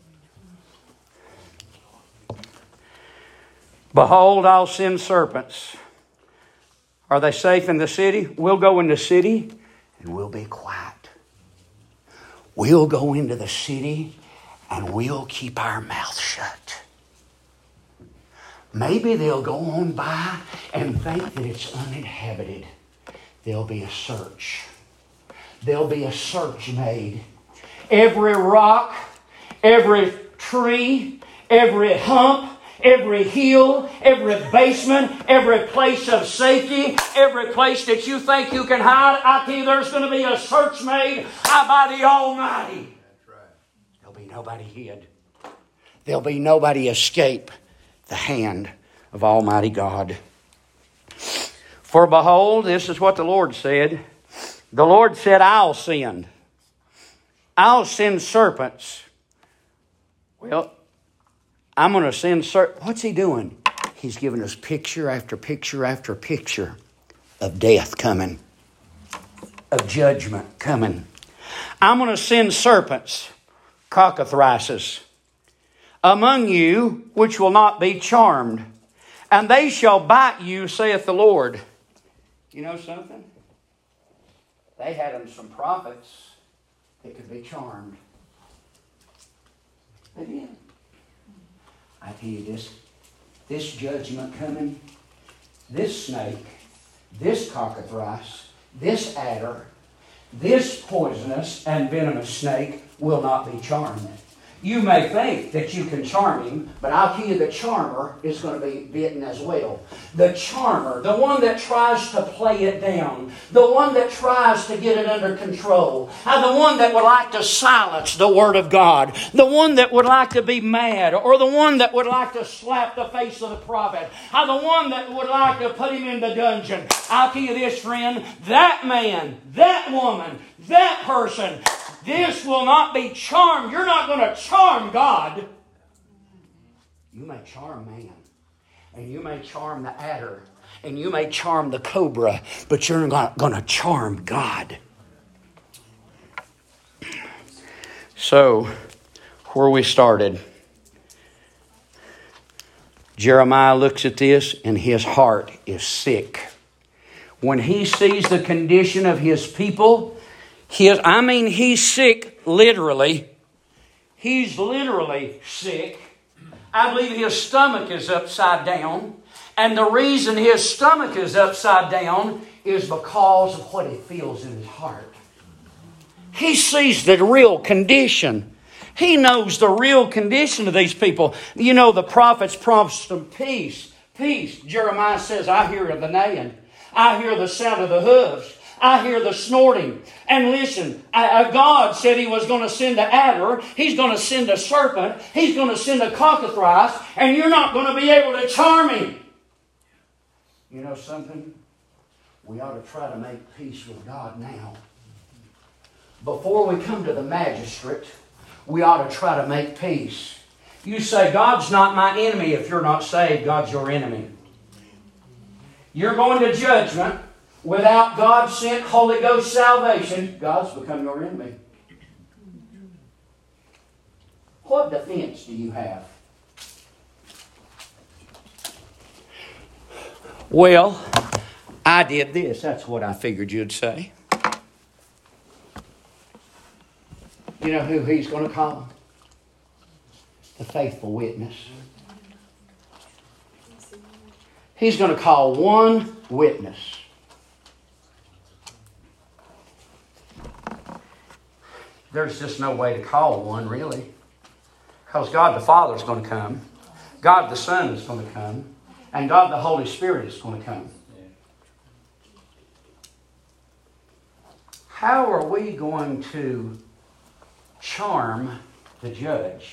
Behold, I'll send serpents. Are they safe in the city? We'll go in the city and we'll be quiet. We'll go into the city and we'll keep our mouth shut. Maybe they'll go on by and think that it's uninhabited. There'll be a search. There'll be a search made. Every rock, every tree, every hump, every hill, every basement, every place of safety, every place that you think you can hide, I tell you, there's going to be a search made by the Almighty. That's right. There'll be nobody hid. There'll be nobody escape the hand of Almighty God. For behold, this is what the Lord said. The Lord said, I'll send. I'll send serpents. Well, I'm going to send serpents. What's He doing? He's giving us picture after picture after picture of death coming, of judgment coming. I'm going to send serpents, cockatrices, among you, which will not be charmed, and they shall bite you, saith the Lord. You know something? They had them some prophets that could be charmed. They did. I tell you this, this judgment coming, this snake, this cockatrice, this adder, this poisonous and venomous snake will not be charmed. You may think that you can charm him, but I'll tell you the charmer is going to be bitten as well. The charmer, the one that tries to play it down, the one that tries to get it under control, and the one that would like to silence the Word of God, the one that would like to be mad, or the one that would like to slap the face of the prophet, or the one that would like to put him in the dungeon. I'll tell you this, friend, that man, that woman, that person, this will not be charmed. You're not going to charm God. You may charm man. And you may charm the adder. And you may charm the cobra. But you're not going to charm God. So, where we started. Jeremiah looks at this and his heart is sick. When he sees the condition of his people, His, I mean, he's sick literally. He's literally sick. I believe his stomach is upside down. And the reason his stomach is upside down is because of what he feels in his heart. He sees the real condition. He knows the real condition of these people. You know, the prophets promised them peace. Peace. Jeremiah says, I hear the neighing. I hear the sound of the hooves. I hear the snorting. And listen, God said He was going to send an adder. He's going to send a serpent. He's going to send a cockatrice. And you're not going to be able to charm Him. You know something? We ought to try to make peace with God now. Before we come to the magistrate, we ought to try to make peace. You say, God's not my enemy. If you're not saved, God's your enemy. You're going to judgment. Without God's sent Holy Ghost salvation, God's become your enemy. What defense do you have? Well, I did this. That's what I figured you'd say. You know who He's going to call? The faithful witness. He's going to call one witness. There's just no way to call one, really. Because God the Father is going to come. God the Son is going to come. And God the Holy Spirit is going to come. How are we going to charm the judge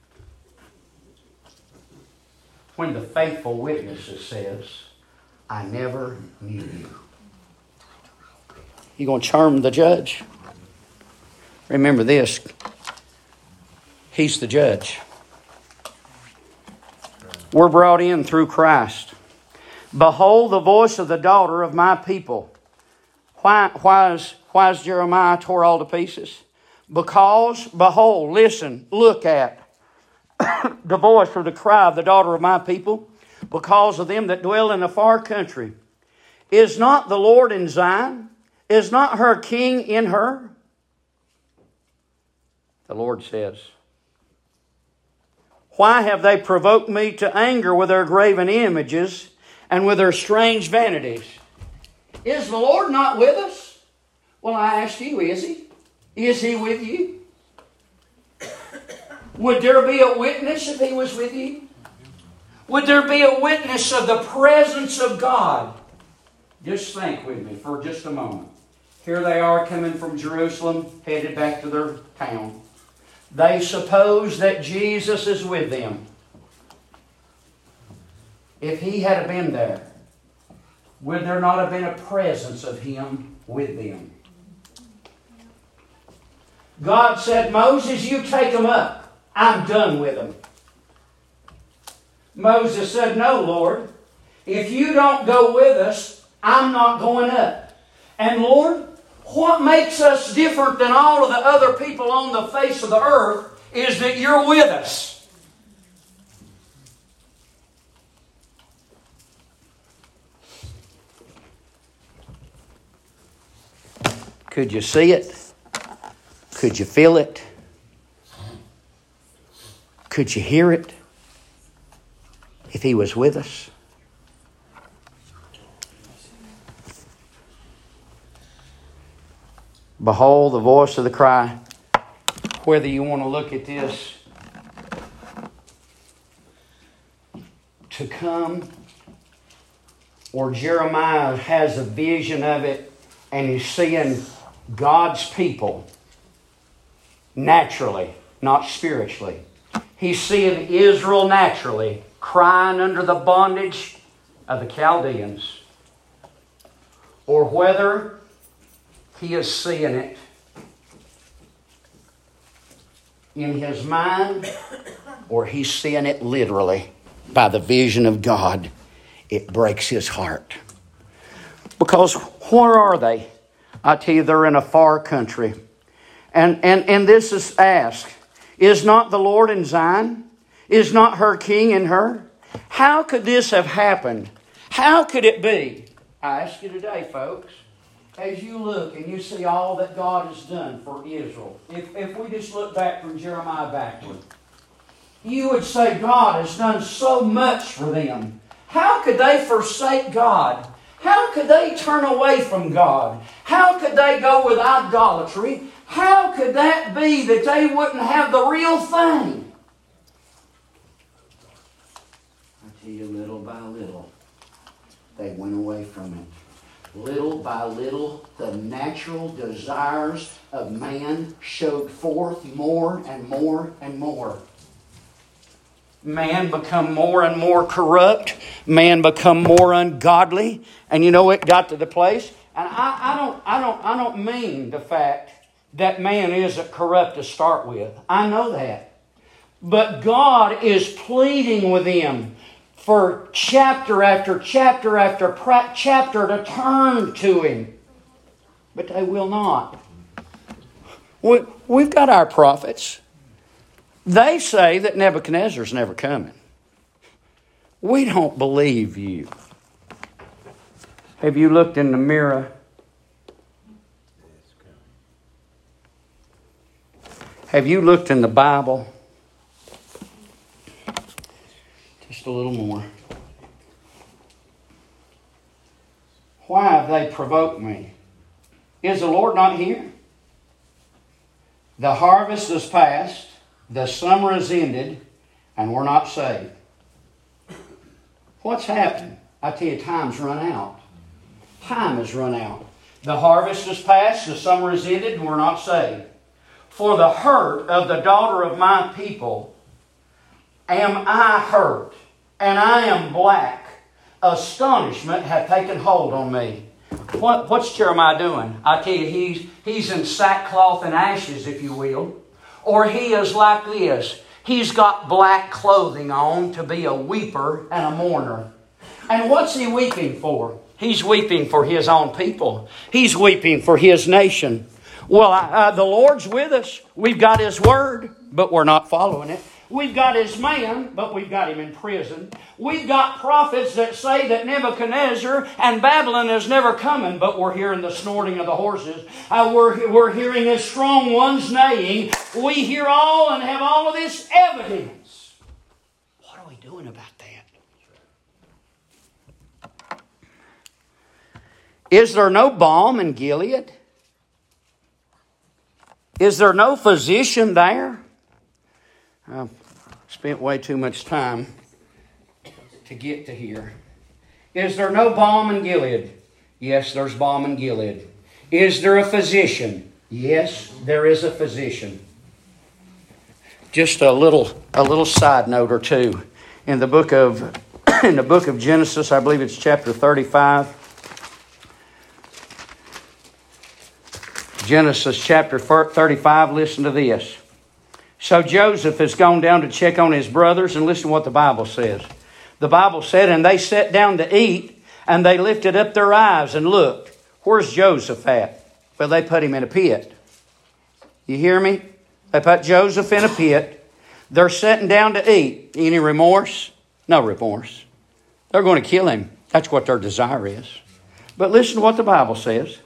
when the faithful witness says, I never knew you? You going to charm the judge? Remember this. He's the judge. We're brought in through Christ. Behold the voice of the daughter of my people. Why, why, is, why is Jeremiah tore all to pieces? Because, behold, listen, look at the voice of the cry of the daughter of my people, because of them that dwell in a far country. Is not the Lord in Zion? Is not her king in her? The Lord says, why have they provoked me to anger with their graven images and with their strange vanities? Is the Lord not with us? Well, I ask you, is He? Is He with you? Would there be a witness if He was with you? Would there be a witness of the presence of God? Just think with me for just a moment. Here they are coming from Jerusalem, headed back to their town. They suppose that Jesus is with them. If He had been there, would there not have been a presence of Him with them? God said, Moses, you take them up. I'm done with them. Moses said, no, Lord. If you don't go with us, I'm not going up. And Lord, what makes us different than all of the other people on the face of the earth is that you're with us. Could you see it? Could you feel it? Could you hear it? If He was with us? Behold the voice of the cry. Whether you want to look at this to come, or Jeremiah has a vision of it and he's seeing God's people naturally, not spiritually. He's seeing Israel naturally crying under the bondage of the Chaldeans. Or whether he is seeing it in his mind, or he's seeing it literally by the vision of God. It breaks his heart. Because where are they? I tell you, they're in a far country. And, and, and this is asked, is not the Lord in Zion? Is not her king in her? How could this have happened? How could it be? I ask you today, folks, as you look and you see all that God has done for Israel, if, if we just look back from Jeremiah backward, you would say God has done so much for them. How could they forsake God? How could they turn away from God? How could they go with idolatry? How could that be that they wouldn't have the real thing? I tell you, little by little, they went away from it. Little by little, the natural desires of man showed forth more and more and more. Man become more and more corrupt. Man become more ungodly. And you know, it got to the place. And I, I don't, I don't, I don't mean the fact that man isn't corrupt to start with. I know that. But God is pleading with them for chapter after chapter after pra- chapter to turn to Him. But they will not. We, we've got our prophets. They say that Nebuchadnezzar's never coming. We don't believe you. Have you looked in the mirror? Have you looked in the Bible? Just a little more. Why have they provoked me? Is the Lord not here? The harvest is past, the summer is ended, and we're not saved. What's happened? I tell you, time's run out. Time has run out. The harvest is past, the summer is ended, and we're not saved. For the hurt of the daughter of my people am I hurt, and I am black. Astonishment hath taken hold on me. What, what's Jeremiah doing? I tell you, he's, he's in sackcloth and ashes, if you will. Or he is like this. He's got black clothing on to be a weeper and a mourner. And what's he weeping for? He's weeping for his own people. He's weeping for his nation. Well, uh, the Lord's with us. We've got His Word, but we're not following it. We've got His man, but we've got him in prison. We've got prophets that say that Nebuchadnezzar and Babylon is never coming, but we're hearing the snorting of the horses. Uh, we're, we're hearing His strong ones neighing. We hear all and have all of this evidence. What are we doing about that? Is there no balm in Gilead? Is there no physician there? I've spent way too much time to get to here. Is there no balm in Gilead? Yes, there's balm in Gilead. Is there a physician? Yes, there is a physician. Just a little, a little side note or two. In the book of, in the book of Genesis, I believe it's chapter thirty-five. Genesis chapter thirty-five, listen to this. So Joseph has gone down to check on his brothers, and listen to what the Bible says. The Bible said, and they sat down to eat, and they lifted up their eyes and looked. Where's Joseph at? Well, they put him in a pit. You hear me? They put Joseph in a pit. They're sitting down to eat. Any remorse? No remorse. They're going to kill him. That's what their desire is. But listen to what the Bible says.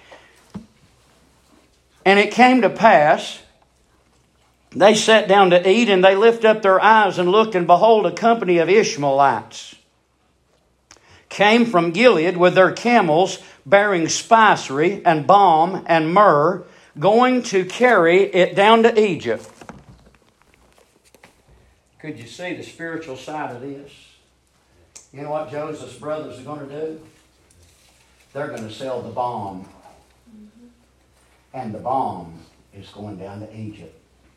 And it came to pass, they sat down to eat, and they lifted up their eyes and looked, and behold, a company of Ishmaelites came from Gilead with their camels, bearing spicery and balm and myrrh, going to carry it down to Egypt. Could you see the spiritual side of this? You know what Joseph's brothers are going to do? They're going to sell the balm. And the balm is going down to Egypt.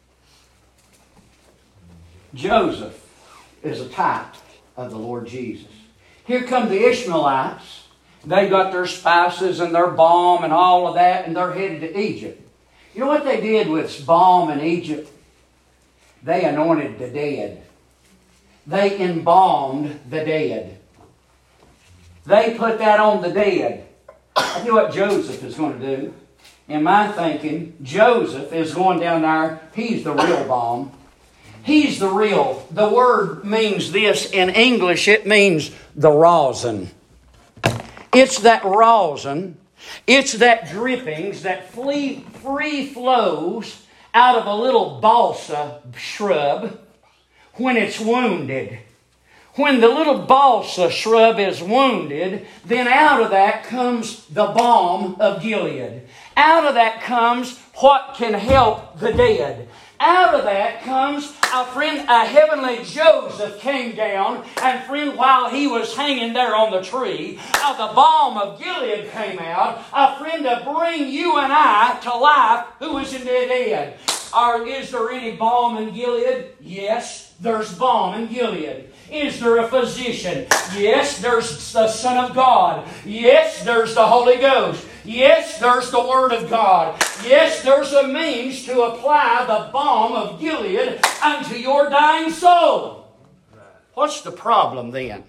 Joseph is a type of the Lord Jesus. Here come the Ishmaelites. They got their spices and their balm and all of that, and they're headed to Egypt. You know what they did with balm in Egypt? They anointed the dead. They embalmed the dead. They put that on the dead. I know what Joseph is going to do. In my thinking, Joseph is going down there. He's the real balm. He's the real. The word means this. In English, it means the rosin. It's that rosin. It's that drippings that free, free flows out of a little balsa shrub when it's wounded. When the little balsa shrub is wounded, then out of that comes the balm of Gilead. Out of that comes what can help the dead. Out of that comes, our friend, a heavenly Joseph came down, and friend, while he was hanging there on the tree, uh, the balm of Gilead came out, a friend, to bring you and I to life who was in the dead. Or is there any balm in Gilead? Yes, there's balm in Gilead. Is there a physician? Yes, there's the Son of God. Yes, there's the Holy Ghost. Yes, there's the Word of God. Yes, there's a means to apply the balm of Gilead unto your dying soul. What's the problem then?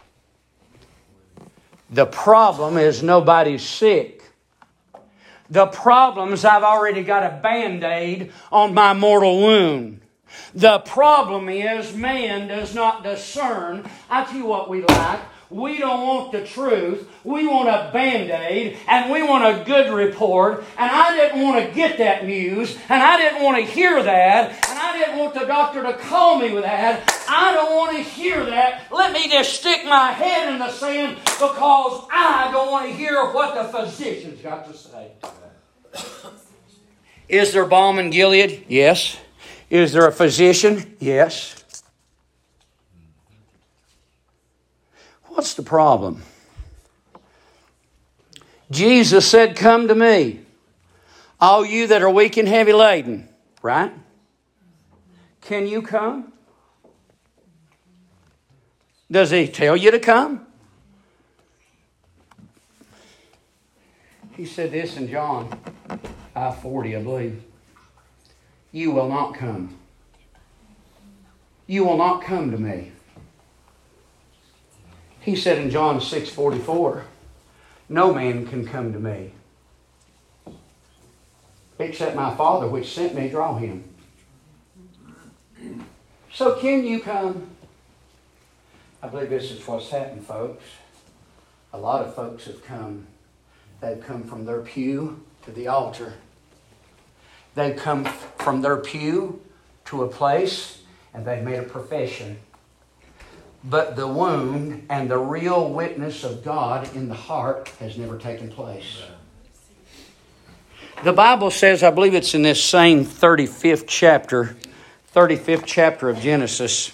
The problem is nobody's sick. The problem is I've already got a Band-Aid on my mortal wound. The problem is man does not discern. I tell you what we like. We don't want the truth. We want a Band-Aid, and we want a good report. And I didn't want to get that news, and I didn't want to hear that, and I didn't want the doctor to call me with that. I don't want to hear that. Let me just stick my head in the sand because I don't want to hear what the physician's got to say. Is there balm in Gilead? Yes. Is there a physician? Yes. What's the problem? Jesus said, come to me, all you that are weak and heavy laden. Right? Can you come? Does He tell you to come? He said this in John five forty, I believe. You will not come. You will not come to me. He said in John six forty-four, no man can come to me except my Father which sent me draw him. So can you come? I believe this is what's happened, folks. A lot of folks have come. They've come from their pew to the altar. They've come from their pew to a place and they've made a profession. But the wound and the real witness of God in the heart has never taken place. The Bible says, I believe it's in this same thirty-fifth chapter, thirty-fifth chapter of Genesis,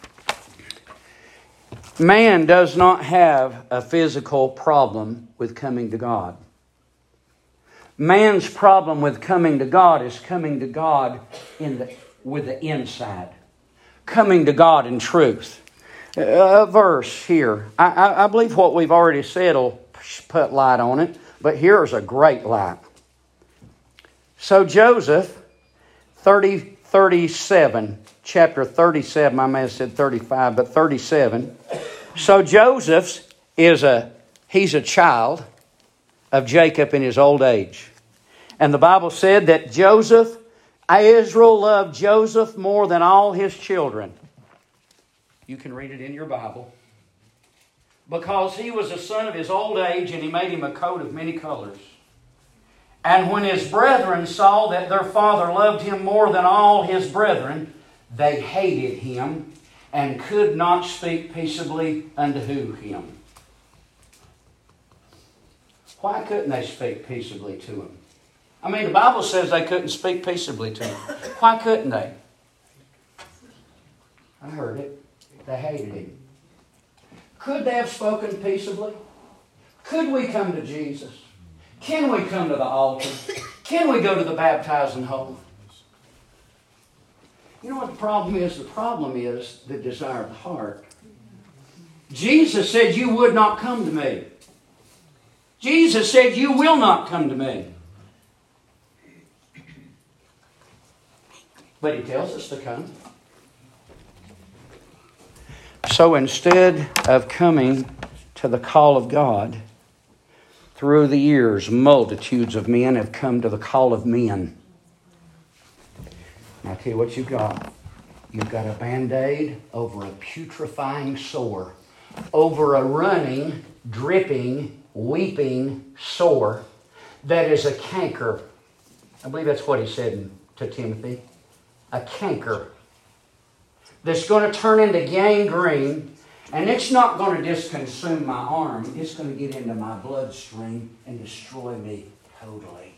man does not have a physical problem with coming to God. Man's problem with coming to God is coming to God in the, with the inside. Coming to God in truth. A verse here. I, I, I believe what we've already said will put light on it, but here's a great light. So Joseph, thirty, thirty-seven, chapter thirty-seven, I may have said thirty-five, but thirty-seven. So Joseph is a, he's a child of Jacob in his old age. And the Bible said that Joseph, Israel loved Joseph more than all his children. You can read it in your Bible. Because he was a son of his old age and he made him a coat of many colors. And when his brethren saw that their father loved him more than all his brethren, they hated him and could not speak peaceably unto who him. Why couldn't they speak peaceably to him? I mean, the Bible says they couldn't speak peaceably to him. Why couldn't they? I heard it. They hated him. Could they have spoken peaceably? Could we come to Jesus? Can we come to the altar? Can we go to the baptizing hole? You know what the problem is? The problem is the desire of the heart. Jesus said, you would not come to me. Jesus said, you will not come to me. But He tells us to come. So instead of coming to the call of God, through the years, multitudes of men have come to the call of men. And I tell you what you've got. You've got a Band-Aid over a putrefying sore, over a running, dripping, weeping sore that is a canker. I believe that's what he said to Timothy. A canker that's going to turn into gangrene, and it's not going to just consume my arm. It's going to get into my bloodstream and destroy me totally.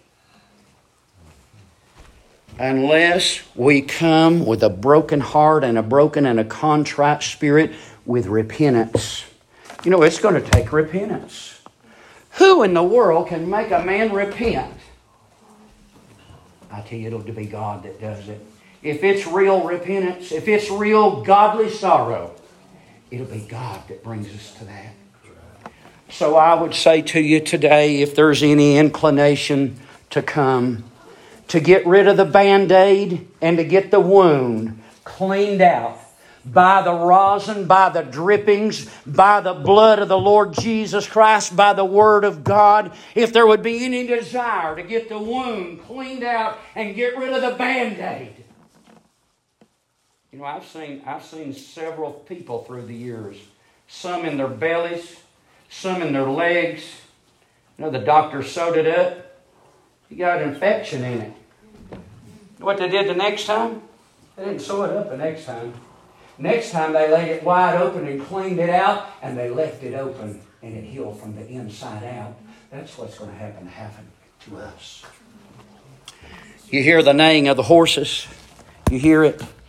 Unless we come with a broken heart and a broken and a contrite spirit with repentance. You know, it's going to take repentance. Who in the world can make a man repent? I tell you, it'll be God that does it. If it's real repentance, if it's real godly sorrow, it'll be God that brings us to that. So I would say to you today, if there's any inclination to come, to get rid of the Band-Aid and to get the wound cleaned out by the rosin, by the drippings, by the blood of the Lord Jesus Christ, by the Word of God, if there would be any desire to get the wound cleaned out and get rid of the Band-Aid. You know, I've seen I've seen several people through the years, some in their bellies, some in their legs. You know, the doctor sewed it up. You got an infection in it. What they did the next time? They didn't sew it up the next time. Next time they laid it wide open and cleaned it out, and they left it open and it healed from the inside out. That's what's going to happen happen to us. You hear the neighing of the horses? You hear it?